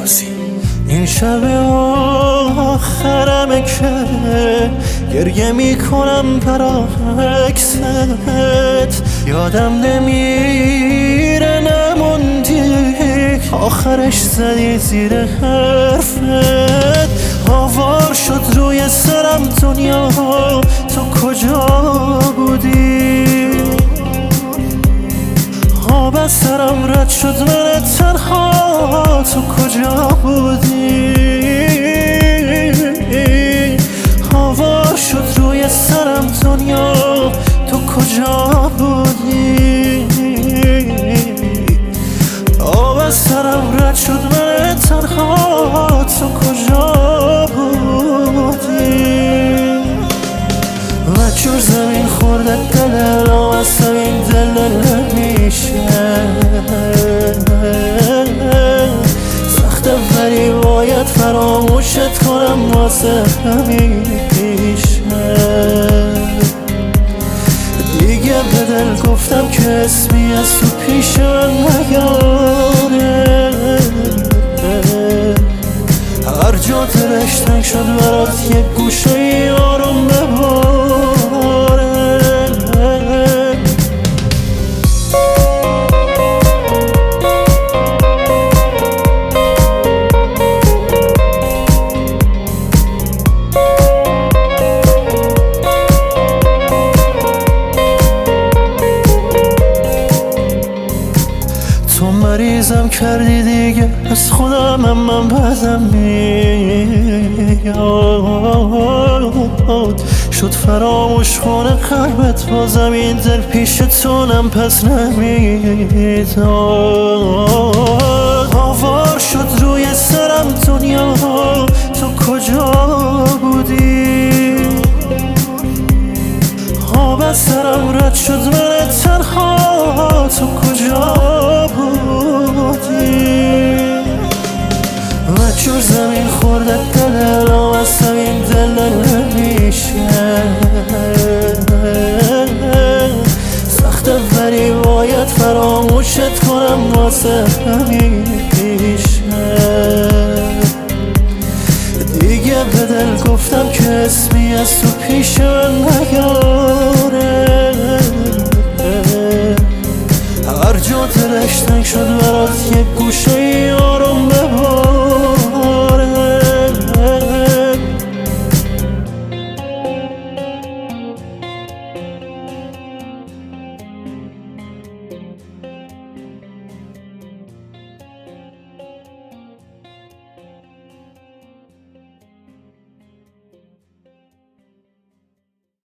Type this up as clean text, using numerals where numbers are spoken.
بازی. این شب آخرمه که گریه میکنم برا عکست، یادم نمیره نموندی آخرش زدی زیر حرفت. آوار شد روی سرم دنیا، تو کجا بودی؟ آب از سرم رد شد من تنها، تو کجا بودی؟ آوار شد روی سرم دنیا، تو کجا بودی؟ آب از سرم رد شد من تنها، تو کجا بودی؟ و جور زمین خورده دلم از زمین دل نمیشه، سخته ولی باید فراموشت کنم واسه همیشه. دیگه به دل گفتم که اسمی از تو پیش من نیاره، هر جا دلش تنگ شد برات یک گوشه آروم بباره. تو مریضم کردی دیگه از خودم، من بدم میاد، شد فراموش کنه قلبت، بازم این دل پیش تونم پس نمیداد. آوار شد روی سرم دنیا، تو کجا بودی؟ آب از سرم رد شد من تنها، تو کجا بودی؟ و جور زمین خورده دلم از زمین دل نمیشه، سخته ولی باید فراموشت کنم واسه همیشه. دیگه به دل گفتم که اسمی از تو پیش من